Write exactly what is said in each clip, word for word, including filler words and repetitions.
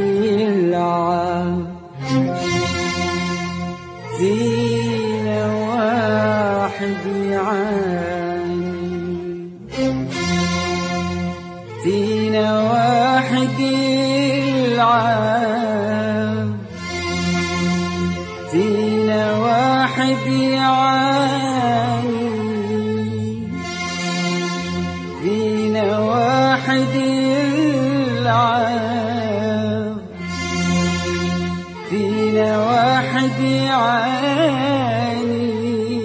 يلعب فينا واحد يعاني، فينا واحد يلعب، فينا واحد يعاني، فينا واحد يلعب، فينا واحد يعاني.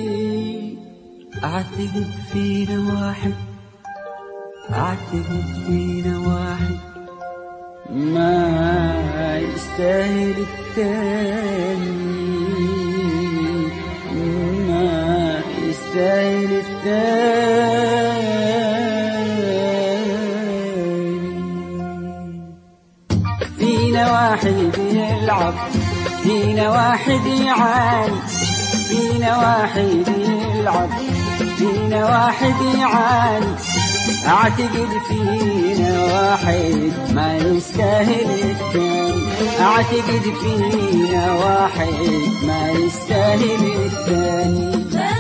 أعتقد فينا واحد، أعتقد فينا واحد ما يستاهل التاني، ما يستاهل التاني. فينا واحد يلعب، فينا واحد يعاني، فينا واحد يلعب، فينا واحد يعاني. أعتقد فينا واحد ما يستاهل الثاني، أعتقد فينا واحد ما يستاهل الثاني.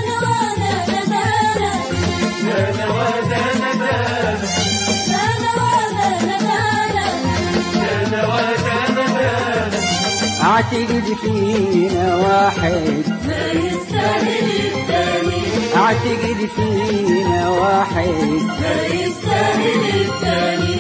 أعتقد فينا واحد ما يستاهل الثاني، أعتقد فينا واحد ما يستاهل الثاني.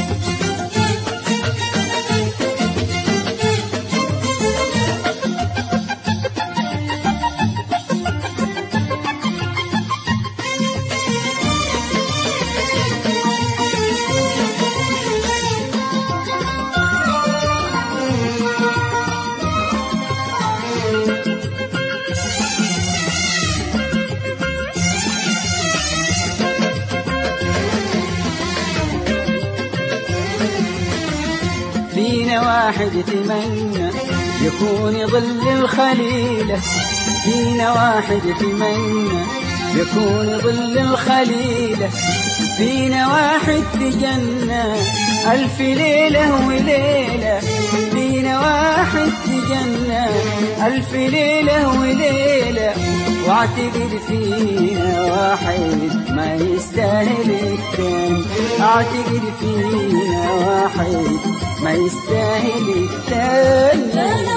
فينا واحد يتمنى يكون ظل الخليلة، فينا واحد يتمنى يكون ظل الخليلة، فينا واحد تجنى ألف ليلة وليلة، فينا واحد تجنى ألف ليلة وليلة. واعتقد فينا واحد ما يستاهل الثاني، اعتقد فينا واحد ما يستاهل الثاني.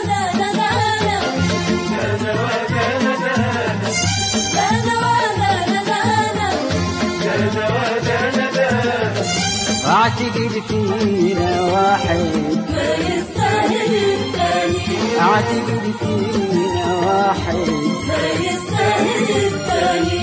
اعتقد فينا واحد ما يستاهل الثاني، اعتقد فينا واحد ما يستاهل الثاني.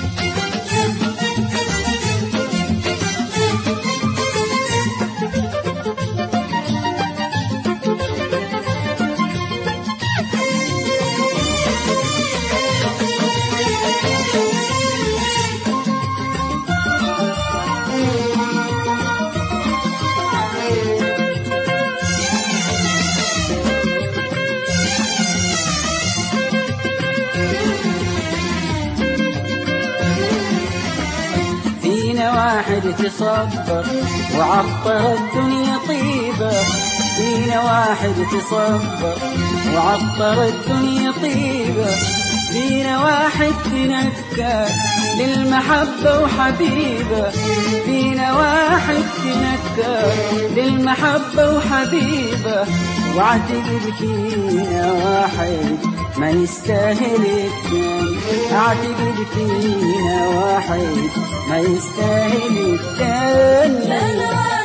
فينا واحد تصبر وعطر الدنيا طيبة، فينا واحد تصبر وعطر الدنيا طيبة، فينا واحد تنكر للمحبة وحبيبة، فينا واحد تنكر للمحبة وحبيبة. واعتقد فينا واحد ما يستاهل الثاني، اعتقد فينا واحد ما يستاهل الثاني.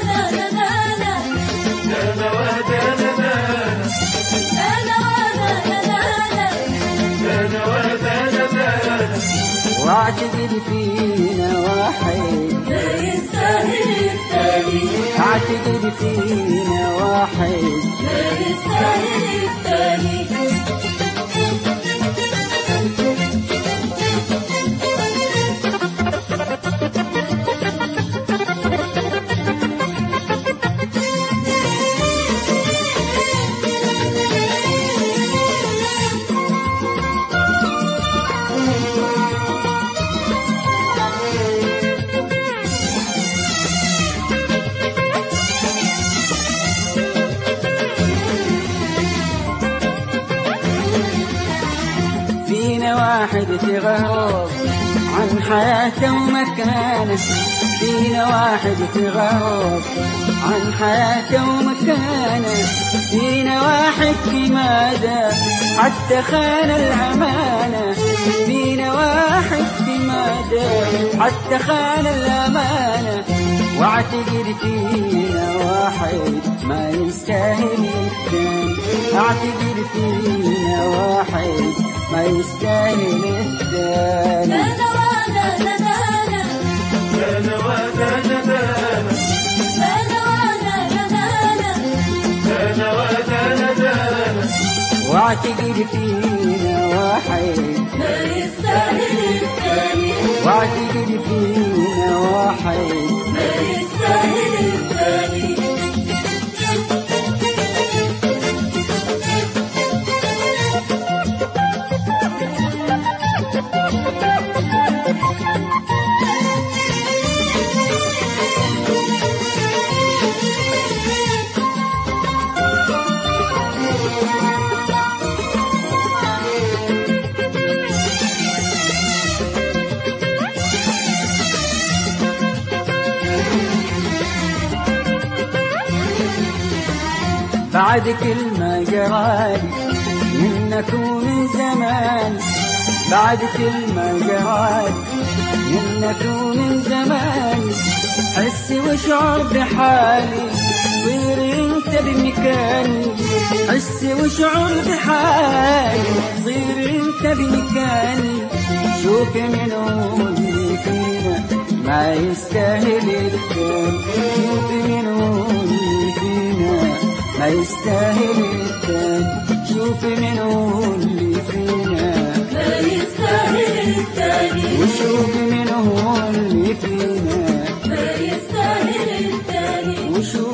واعتقد فينا واحد ما يستاهل الثاني، اعتقد فينا واحد ما يستاهل الثاني. واحد تغرب عن حياته ومكانه، فينا واحد تغرب عن حياته ومكانه، فينا واحد في مدى حتى خان الأمانة، فينا واحد في مدى حتى خان الأمانة، واعتقد فينا واحد ما يستاهل الثاني، اعتقد فينا واحد ما يستاهل الثاني. واعتقد فينا واحد ما يستاهل الثاني، واعتقد فينا واحد ما يستاهل الثاني. بعد كلمة جرالي منك ومن زمان، بعد كلمة جرالي منك ومن زمان، حسي وشعر بحالي صير انت بمكاني، حسي وشعر بحالي صير انت بمكاني، شوف من اللي فينا ما يستاهل الثاني، شوف من اللي فينا ما يستاهل الثاني، شوف من اللي فينا ما يستاهل الثاني، وشوف من اللي فينا ما يستاهل الثاني، وشوف